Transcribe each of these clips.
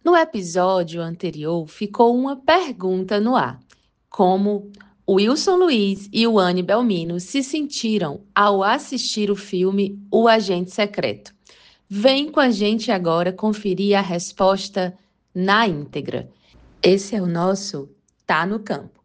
No episódio anterior, ficou uma pergunta no ar: como o Wilson Luiz e o Anne Belmino se sentiram ao assistir o filme O Agente Secreto. Vem com a gente agora conferir a resposta na íntegra. Esse é o nosso Tá no Campo.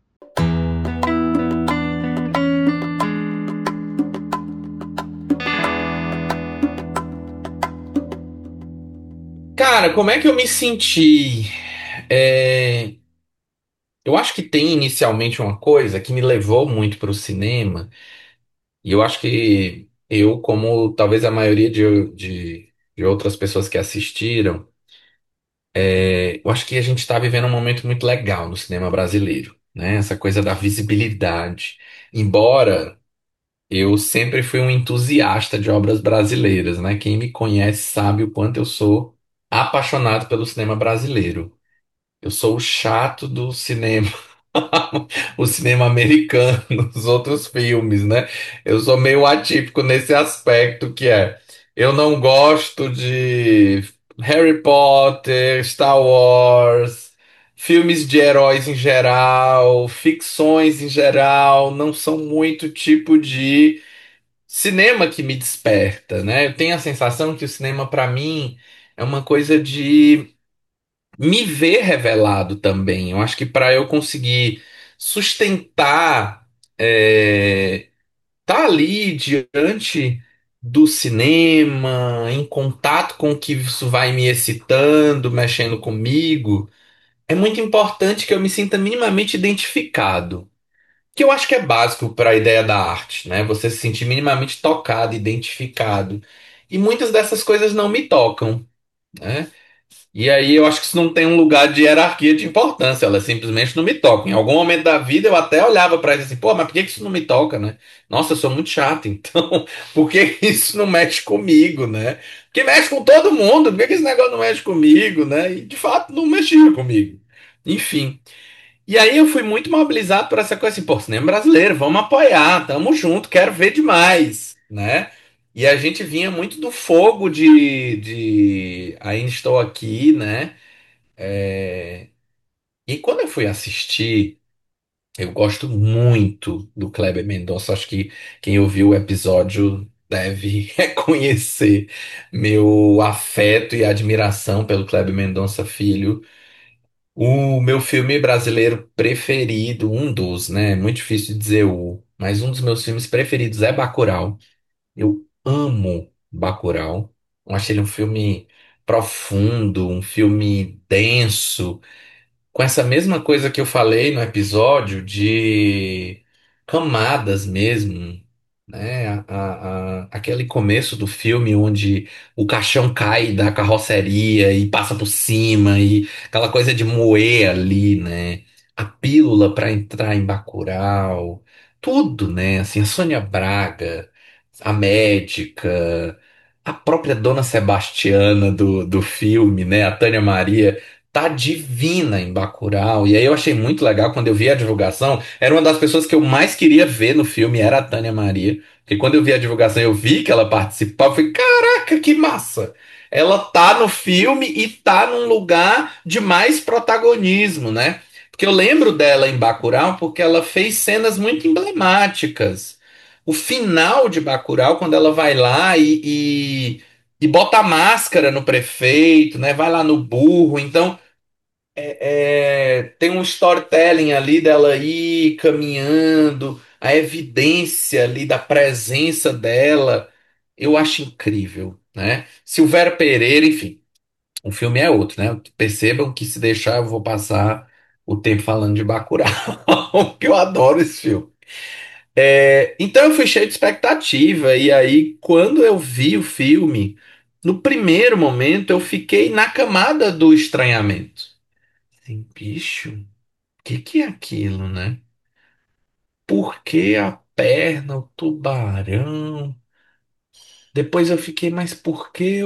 Cara, como é que eu me senti? É, Eu acho que tem inicialmente uma coisa que me levou muito para o cinema, e eu acho que eu, como talvez a maioria de outras pessoas que assistiram, eu acho que a gente está vivendo um momento muito legal no cinema brasileiro, né? Essa coisa da visibilidade. Embora eu sempre fui um entusiasta de obras brasileiras, né? Quem me conhece sabe o quanto eu sou apaixonado pelo cinema brasileiro. Eu sou o chato do cinema, o cinema americano, os outros filmes, né? Eu sou meio atípico nesse aspecto que é, eu não gosto de Harry Potter, Star Wars, filmes de heróis em geral, ficções em geral, não são muito tipo de cinema que me desperta, né? Eu tenho a sensação que o cinema para mim é uma coisa de me ver revelado também. Eu acho que para eu conseguir sustentar, tá ali diante do cinema, em contato com o que isso vai me excitando, mexendo comigo, é muito importante que eu me sinta minimamente identificado. Que eu acho que é básico para a ideia da arte, né? Você se sentir minimamente tocado, identificado. E muitas dessas coisas não me tocam, né? E aí eu acho que isso não tem um lugar de hierarquia de importância, ela simplesmente não me toca. Em algum momento da vida eu até olhava pra isso assim, pô, mas por que que isso não me toca, né? Nossa, eu sou muito chato, então por que que isso não mexe comigo, né? Porque mexe com todo mundo, por que que esse negócio não mexe comigo, né? E de fato não mexia comigo. Enfim. E aí eu fui muito mobilizado por essa coisa assim, pô, cinema brasileiro, vamos apoiar, tamo junto, quero ver demais, né? E a gente vinha muito do fogo de Ainda Estou Aqui, né? E quando eu fui assistir, eu gosto muito do Kleber Mendonça. Acho que quem ouviu o episódio deve reconhecer meu afeto e admiração pelo Kleber Mendonça Filho. O meu filme brasileiro preferido, um dos, né? Muito difícil de dizer o, mas um dos meus filmes preferidos é Bacurau. Eu amo Bacurau. Eu achei ele um filme profundo, um filme denso, com essa mesma coisa que eu falei no episódio de camadas mesmo, né? Aquele começo do filme onde o caixão cai da carroceria e passa por cima e aquela coisa de moer ali, né? A pílula para entrar em Bacurau, tudo, né? Assim, a Sônia Braga, a médica, a própria Dona Sebastiana do filme, né? A Tânia Maria tá divina em Bacurau. E aí eu achei muito legal quando eu vi a divulgação. Era uma das pessoas que eu mais queria ver no filme, era a Tânia Maria. Porque quando eu vi a divulgação, eu vi que ela participava. Eu falei, caraca, que massa! Ela tá no filme e tá num lugar de mais protagonismo, né? Porque eu lembro dela em Bacurau porque ela fez cenas muito emblemáticas. O final de Bacurau, quando ela vai lá e bota a máscara no prefeito, né? Vai lá no burro. Então, tem um storytelling ali dela ir caminhando, a evidência ali da presença dela, eu acho incrível, né? Silvéria Pereira, enfim, o filme é outro, né? Percebam que se deixar eu vou passar o tempo falando de Bacurau, que eu adoro esse filme. Então eu fui cheio de expectativa, e aí quando eu vi o filme, no primeiro momento eu fiquei na camada do estranhamento. Assim, bicho, o que é aquilo, né? Por que a perna, o tubarão? Depois eu fiquei, mas por que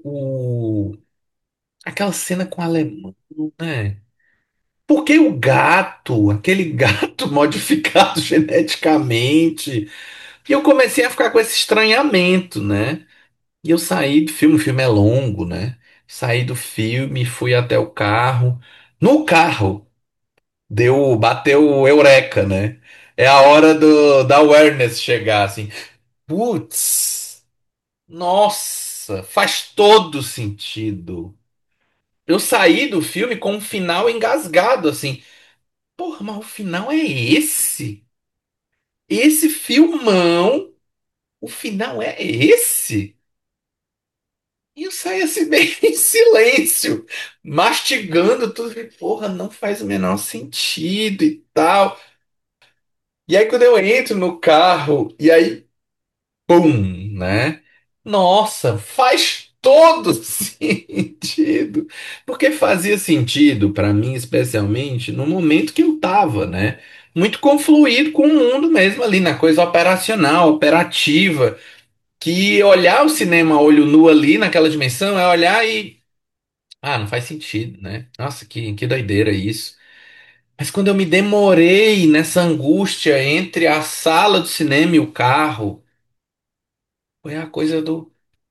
aquela cena com o alemão, né? Por que o gato, aquele gato modificado geneticamente? E eu comecei a ficar com esse estranhamento, né? E eu saí do filme, o filme é longo, né? Saí do filme, fui até o carro. No carro, bateu o Eureka, né? É a hora da awareness chegar, assim. Putz, nossa, faz todo sentido. Eu saí do filme com um final engasgado, assim. Porra, mas o final é esse? Esse filmão, o final é esse? E eu saí assim, bem em silêncio, mastigando tudo. Falei, porra, não faz o menor sentido e tal. E aí, quando eu entro no carro, e aí, pum, né? Nossa, faz todo sentido. Porque fazia sentido para mim, especialmente no momento que eu tava, né? Muito confluído com o mundo mesmo ali, na coisa operacional, operativa. Que olhar o cinema a olho nu ali naquela dimensão é olhar e. Ah, não faz sentido, né? Nossa, que doideira isso. Mas quando eu me demorei nessa angústia entre a sala do cinema e o carro, foi a coisa do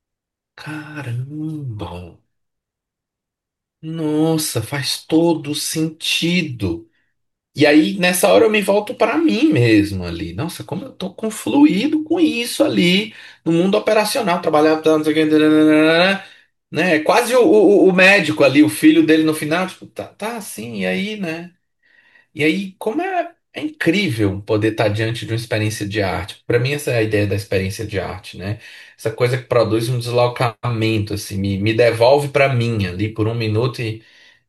caramba. Nossa, faz todo sentido. E aí, nessa hora, eu me volto para mim mesmo ali. Nossa, como eu tô confluído com isso ali no mundo operacional, trabalhar, não sei o quê, né? Quase o médico ali, o filho dele no final, tipo, tá assim, e aí, né? E aí, como é incrível poder estar diante de uma experiência de arte. Para mim, essa é a ideia da experiência de arte, né? Essa coisa que produz um deslocamento, assim, me devolve para mim ali por um minuto e,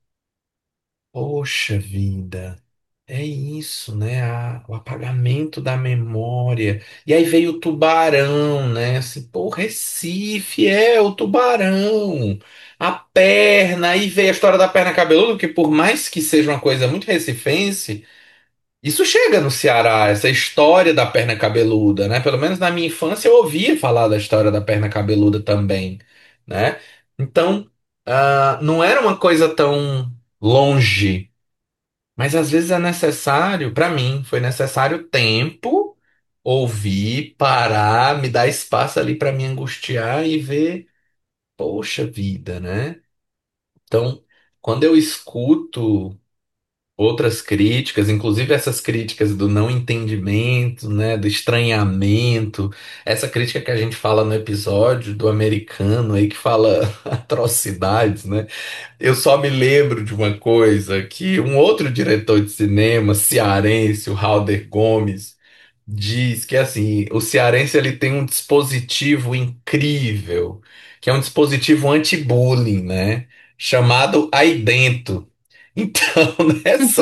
poxa vida. É isso, né? O apagamento da memória. E aí veio o tubarão, né? Assim, pô, Recife é o tubarão. A perna, aí veio a história da perna cabeluda, que por mais que seja uma coisa muito recifense, isso chega no Ceará, essa história da perna cabeluda, né? Pelo menos na minha infância eu ouvia falar da história da perna cabeluda também, né? Então, não era uma coisa tão longe. Mas às vezes é necessário, para mim, foi necessário tempo, ouvir, parar, me dar espaço ali para me angustiar e ver, poxa vida, né? Então, quando eu escuto outras críticas, inclusive essas críticas do não entendimento, né, do estranhamento, essa crítica que a gente fala no episódio do americano aí que fala atrocidades, né? Eu só me lembro de uma coisa que um outro diretor de cinema cearense, o Halder Gomes, diz que assim, o cearense ele tem um dispositivo incrível, que é um dispositivo anti-bullying, né? Chamado Aidento. Então, nessa,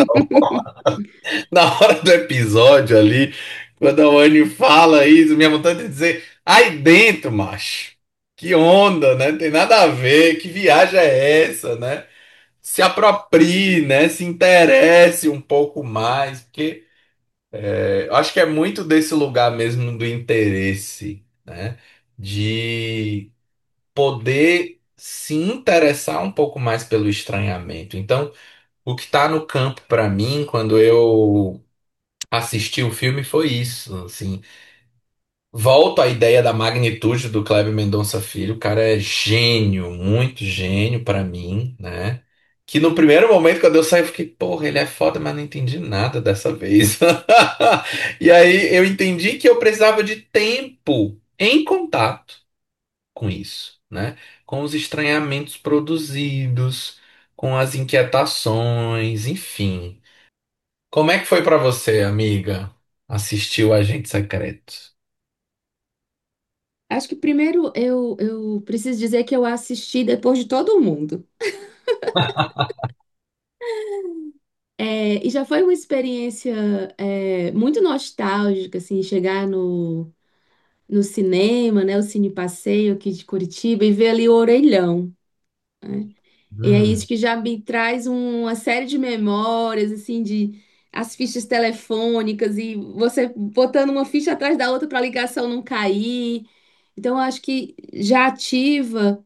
na hora do episódio ali, quando a Anne fala isso, minha vontade é dizer, aí dentro, macho. Que onda, né? Tem nada a ver, que viagem é essa, né? Se aproprie, né? Se interesse um pouco mais, porque eu acho que é muito desse lugar mesmo do interesse, né? De poder se interessar um pouco mais pelo estranhamento. Então, o que está no campo para mim quando eu assisti o filme foi isso, assim. Volto à ideia da magnitude do Kleber Mendonça Filho. O cara é gênio, muito gênio pra mim, né? Que no primeiro momento, quando eu saí, eu fiquei, porra, ele é foda, mas não entendi nada dessa vez. E aí eu entendi que eu precisava de tempo em contato com isso, né? Com os estranhamentos produzidos, com as inquietações, enfim. Como é que foi pra você, amiga, assistir o Agente Secreto? Acho que primeiro eu preciso dizer que eu assisti depois de todo mundo. E já foi uma experiência muito nostálgica, assim, chegar no cinema, né, o Cine Passeio aqui de Curitiba e ver ali o Orelhão, né? E é isso Hum. que já me traz uma série de memórias, assim, de as fichas telefônicas e você botando uma ficha atrás da outra para a ligação não cair. Então, eu acho que já ativa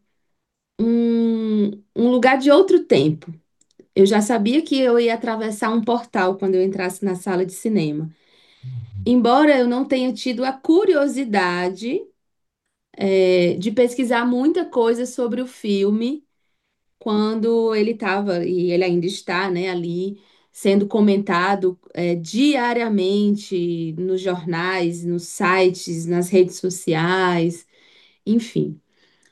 um lugar de outro tempo. Eu já sabia que eu ia atravessar um portal quando eu entrasse na sala de cinema. Embora eu não tenha tido a curiosidade, de pesquisar muita coisa sobre o filme, quando ele estava, e ele ainda está, né, ali, sendo comentado diariamente nos jornais, nos sites, nas redes sociais, enfim.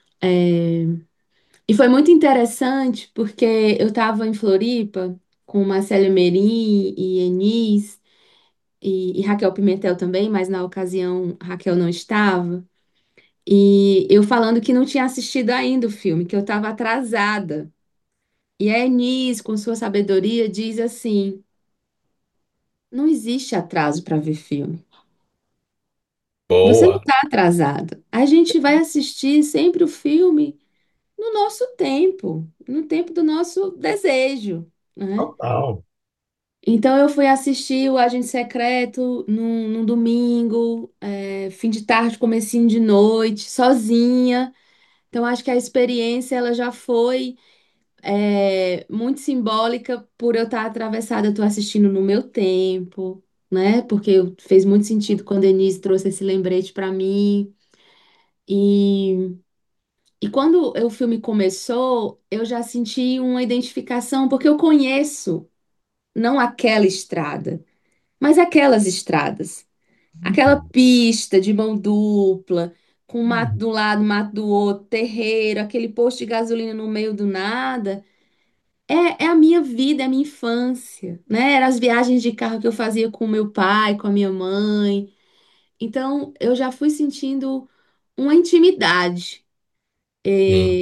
E foi muito interessante porque eu estava em Floripa com Marcelo Merim e Enis e Raquel Pimentel também, mas na ocasião Raquel não estava. E eu falando que não tinha assistido ainda o filme, que eu estava atrasada. E a Enis, com sua sabedoria, diz assim: não existe atraso para ver filme. Você não Boa. está atrasado. A gente vai assistir sempre o filme no nosso tempo, no tempo do nosso desejo, né? Total. Então eu fui assistir o Agente Secreto num domingo, fim de tarde, comecinho de noite, sozinha. Então acho que a experiência ela já foi muito simbólica por eu estar atravessada, eu estou assistindo no meu tempo, né? Porque fez muito sentido quando a Denise trouxe esse lembrete para mim. E, e quando o filme começou, eu já senti uma identificação, porque eu conheço não aquela estrada, mas aquelas estradas. Aquela Uhum. pista de mão dupla, com mato Uhum. do lado, mato do outro, terreiro, aquele posto de gasolina no meio do nada. É a minha vida, é a minha infância, né? Eram as viagens de carro que eu fazia com meu pai, com a minha mãe. Então, eu já fui sentindo uma intimidade. Sim.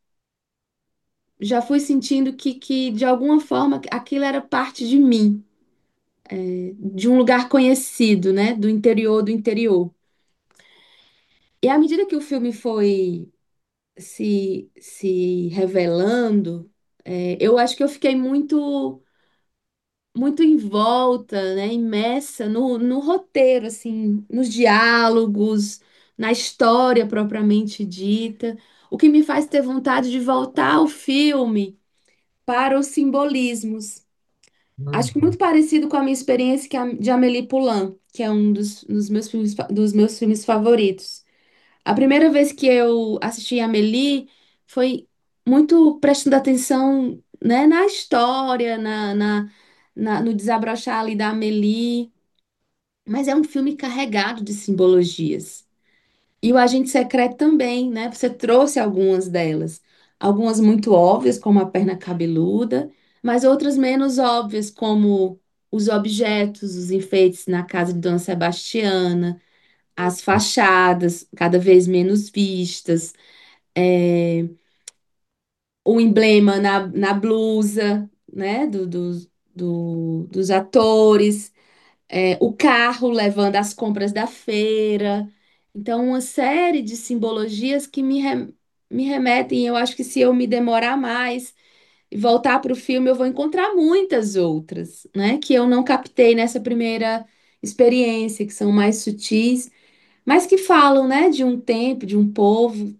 Já fui sentindo que, de alguma forma, aquilo era parte de mim, de um lugar conhecido, né? Do interior do interior. E à medida que o filme foi se revelando, eu acho que eu fiquei muito envolta, né, imersa no roteiro, assim, nos diálogos, na história propriamente dita, o que me faz ter vontade de voltar ao filme para os simbolismos. Acho que Uhum. muito parecido com a minha experiência de Amélie Poulain, que é um dos meus filmes favoritos. A primeira vez que eu assisti Amélie foi muito prestando atenção, né, na história, no desabrochar ali da Amélie. Mas é um filme carregado de simbologias. E o Agente Secreto também, né? Você trouxe algumas delas. Algumas muito óbvias, como a perna cabeluda, mas outras menos óbvias, como os objetos, os enfeites na casa de Dona Sebastiana, as fachadas cada vez menos vistas, é, o emblema na blusa, né, dos atores, o carro levando as compras da feira. Então, uma série de simbologias que me remetem. Eu acho que se eu me demorar mais e voltar para o filme, eu vou encontrar muitas outras, né, que eu não captei nessa primeira experiência, que são mais sutis mas que falam, né, de um tempo, de um povo.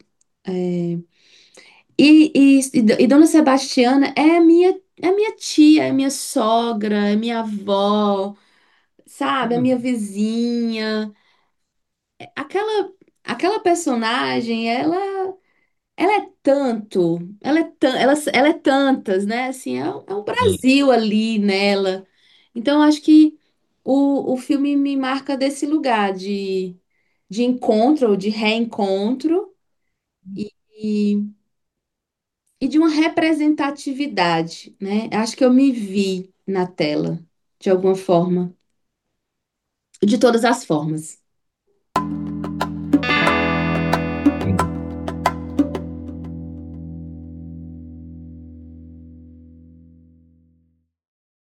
E Dona Sebastiana é minha tia, é minha sogra, é minha avó, sabe, é minha Uhum. vizinha. Aquela, aquela personagem, ela é tanto, ela é tantas, né? Assim, é um Sim. Brasil ali nela. Então, acho que o filme me marca desse lugar de encontro, ou de reencontro e, e de uma representatividade, né? Acho que eu me vi na tela, de alguma forma, de todas as formas.